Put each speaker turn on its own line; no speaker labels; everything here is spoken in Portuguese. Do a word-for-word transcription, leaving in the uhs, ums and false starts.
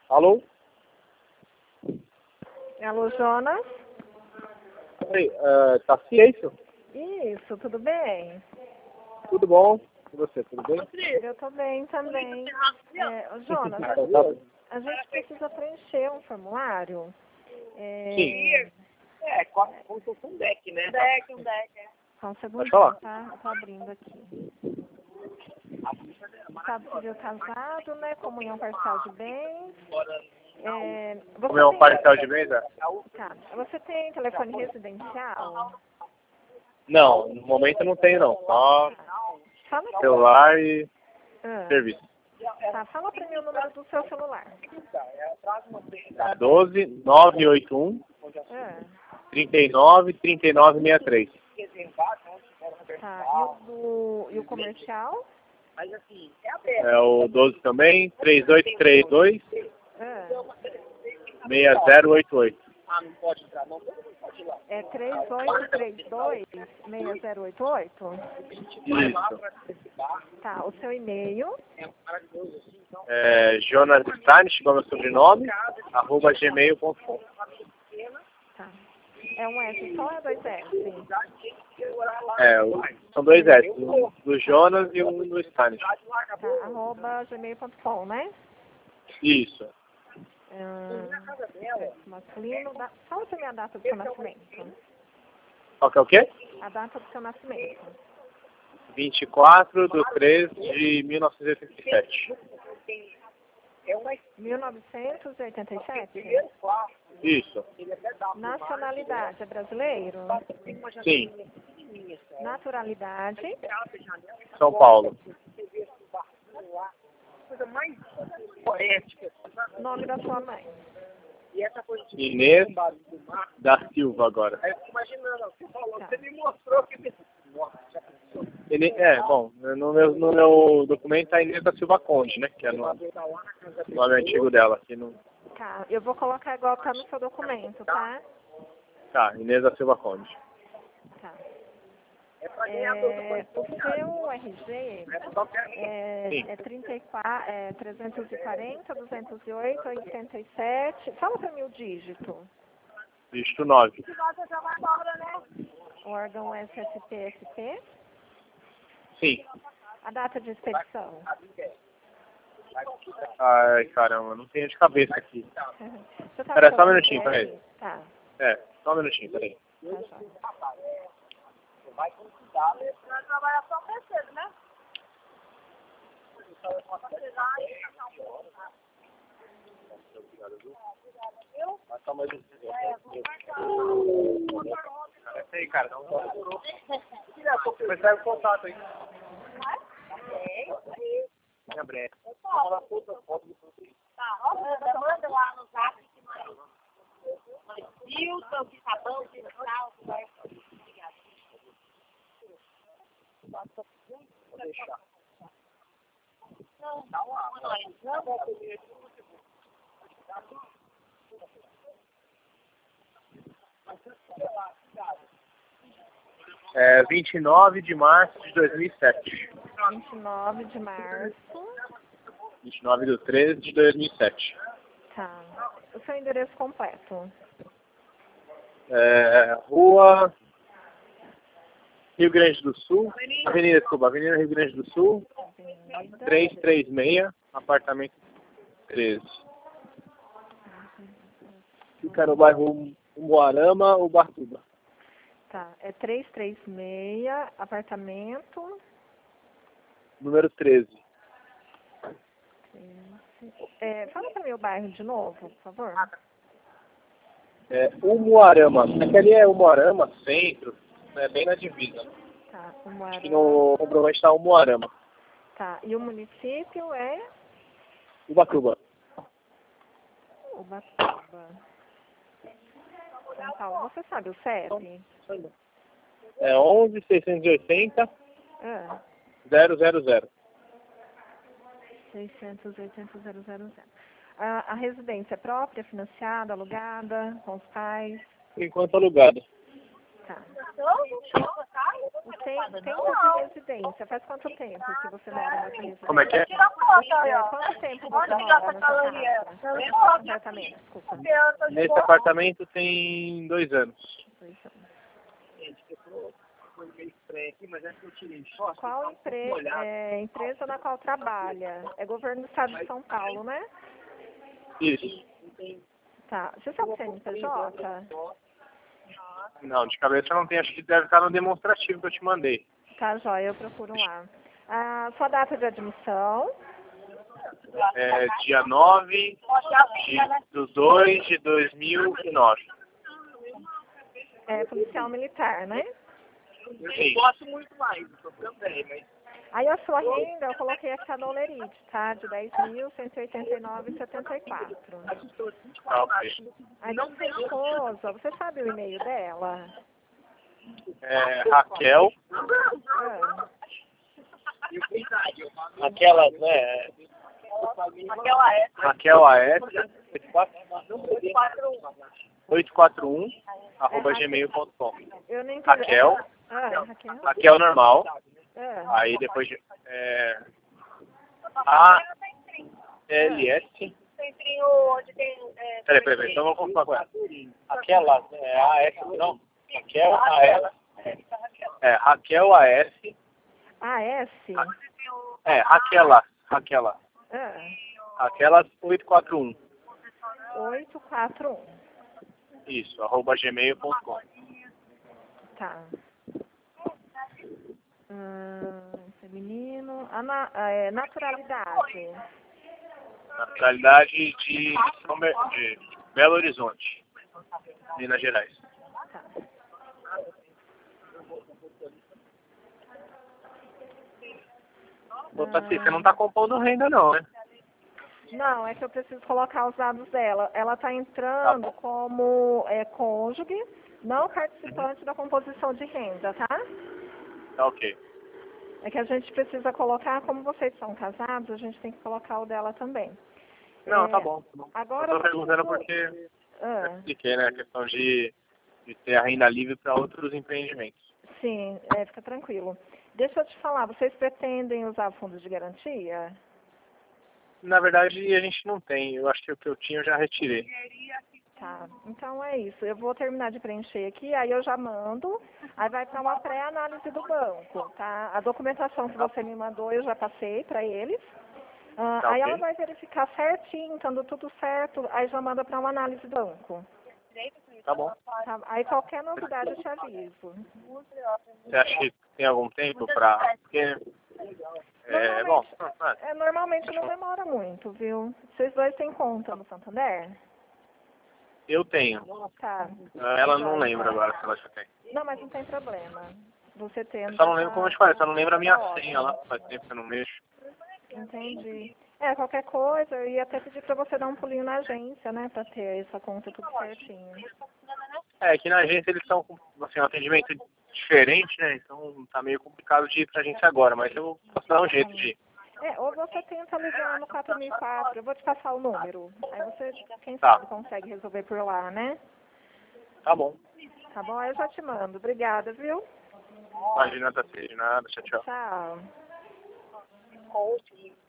Alô?
Alô, Jonas?
Oi, uh, tá isso?
Isso, tudo bem?
Tudo bom? E você, tudo bem?
Eu tô bem também. É, ô, Jonas, a gente precisa preencher um formulário. É...
Sim.
É, como se fosse um deck, né? Um deck, um deck, é.
Só um
Pode
segundinho,
falar.
tá? Eu tô abrindo aqui. Estado civil casado, né? Comunhão parcial de bens. É, você
Como é um
tem-
parcial de venda?
Tá. Você tem telefone residencial?
Não, no momento eu não tenho não. Só
Fala pra,
celular e
ah,
serviço.
tá, fala pra mim o número do seu celular.
doze, nove oito um,
Ah,
trinta e nove, trinta e nove, sessenta e três.
tá. E o, do, e o comercial?
É o doze também, três oito três dois,
Ah,
seis zero oito oito.
é três oito três dois, seis zero oito oito?
Isso.
Tá, o seu e-mail?
É Jonas Stanish, igual meu sobrenome, arroba gmail ponto com.
Tá. É um S só ou é dois S?
É, o- são dois S, um do Jonas e um do Stanish.
Tá, arroba gmail ponto com, né?
Isso.
Ah, sexo masculino. Da... Fala pra mim a data do seu nascimento.
Qual que é o quê?
A data do seu nascimento.
vinte e quatro de três de mil novecentos e oitenta e sete.
mil novecentos e oitenta e sete?
Isso.
Nacionalidade é brasileiro?
Sim.
Naturalidade?
São Paulo.
Nome da sua mãe?
Inês da Silva agora.
Tá.
Ele, é, bom, no meu, no meu documento tá Inês da Silva Conde, né? Que é no nome antigo dela. Aqui no,
Tá, eu vou colocar igual tá no seu documento, tá?
tá, Inês da Silva Conde.
Tá. É, o seu R G é, é, trinta e quatro, é trezentos e quarenta, duzentos e oito, oitenta e sete. Fala pra mim o dígito.
Dígito nove.
O órgão S S P S P.
Sim.
A data de expedição.
Ai, caramba, não tenho de cabeça aqui.
Você tá
Pera,
com
só um
o
minutinho,
R G
peraí.
aí? Tá,
É, só um minutinho, peraí.
tá já.
Nós trabalhamos só mais cedo, né?
Essa aí, cara, dá um toque. Depois pega o contato aí. Minha breve.
Tá, ó, manda lá no zap que nós. Hilton, que tá bom, que tal, que vai. Obrigada.
Vou deixar.
Não, não, não, não.
É vinte e nove de março de dois mil e sete.
vinte e nove de março.
vinte e nove de treze de dois mil e sete.
Tá. O seu endereço completo.
É, Rua Rio Grande do Sul, Avenida, desculpa, Avenida Rio Grande do Sul,
Avenida.
trezentos e trinta e seis, apartamento treze. Fica no bairro Umuarama ou Batuba.
Tá, é trezentos e trinta e seis, apartamento.
Número treze.
É, fala pra mim o bairro de novo, por favor.
É Umuarama. Aqui ali é Umuarama, centro, é bem na divisa.
Tá,
Aqui
Umuarama.
no comprovante está Umuarama.
Tá, e o município é
Ubatuba.
Ubatuba. São Paulo. Você sabe o C E P?
É onze, seiscentos e oitenta,
Ah,
zero zero zero.
seiscentos e oitenta, zero zero zero. A, a residência é própria, financiada, alugada, com os pais?
Por enquanto alugado.
Tá.
Tem,
Tem tempo de residência. Faz quanto tempo que você mora nessa residência?
Como é que é?
Tira foto aí, ó.
Quanto tempo
Onde
você
que
mora
essa
nessa
caloria?
casa? Nesse apartamento, desculpa.
Nesse apartamento tem dois anos.
Dois anos. Qual empre é, empresa na qual trabalha? É governo do estado de São Paulo, né?
Isso.
Tá. Você sabe o C N P J?
Não, de cabeça eu não tenho. Acho que deve estar no demonstrativo que eu te mandei.
Tá, joia, eu procuro lá. A sua data de admissão?
É dia nove de dois de dois mil e nove.
É policial militar, né?
Sim.
Aí a sua renda, eu coloquei aqui a Dolerite, tá? De dez mil cento e oitenta e nove reais e setenta e quatro centavos.
Tá, ok.
Aí da sua esposa, você sabe o e-mail dela?
É, Raquel.
Ah,
Aquela, né?
Aquela é.
Raquel A S oito quatro um arroba gmail ponto com.
eu nem entendi.
Raquel.
Ah, Raquel?
Raquel normal.
Ah,
Aí depois de, é, A L S.
Centrinho onde tem. É,
Peraí, peraí, peraí, então vou confirmar com ela. Aquela, é A S, não. Raquel A S. É, Raquel A S.
A S?
É, Raquela. Raquela.
Ah,
Raquela oito quatro um.
oito quatro um.
Isso, arroba gmail ponto com.
Tá. Hum, feminino. A na, é, naturalidade.
Naturalidade de, São Be de Belo Horizonte, Minas Gerais.
Tá.
Ô, Tati, você não está compondo renda não, né?
Não, é que eu preciso colocar os dados dela. Ela está entrando
Tá
como é, cônjuge, não participante da composição de renda, tá?
Tá ok.
É que a gente precisa colocar, como vocês são casados, a gente tem que colocar o dela também.
Não,
É,
tá bom. Tá bom.
Agora
eu tô
eu
perguntando
preciso-
porque
Ah,
eu expliquei, né? A questão de, de ter a renda livre para outros empreendimentos.
sim, é, fica tranquilo. Deixa eu te falar, vocês pretendem usar fundos de garantia?
Na verdade, a gente não tem. Eu acho que o que eu tinha eu já retirei.
Tá, então é isso. Eu vou terminar de preencher aqui, aí eu já mando, aí vai para uma pré-análise do banco, tá? A documentação que você me mandou eu já passei para eles. Ah,
Tá
aí
ok.
ela vai verificar certinho, estando tudo certo, aí já manda para uma análise do banco.
Tá bom.
Tá? Aí qualquer novidade eu te aviso.
Você acha que tem algum tempo para... Porque... É, bom, ah,
É, normalmente não demora muito, viu? Vocês dois têm conta no Santander?
eu tenho.
Tá.
Ela não lembra agora se ela já tem.
Não, mas não tem problema. Você tendo.
Eu só não lembro como eu te falei, só não lembro a minha
Tá
senha lá.
ótimo.
Faz tempo que eu não mexo.
Entendi. É, qualquer coisa, eu ia até pedir pra você dar um pulinho na agência, né? Pra ter essa conta tudo certinho.
É, aqui na agência eles estão com assim, um atendimento diferente, né? Então tá meio complicado de ir pra agência agora, mas eu posso dar um jeito de ir.
É, ou você tenta ligar no quatro mil e quatro, eu vou te passar o número. Aí você, quem
Tá.
sabe, consegue resolver por lá, né?
Tá bom.
Tá bom? Aí eu já te mando. Obrigada, viu?
Imagina, tá de nada, tchau, tchau.
Tchau.
Coach.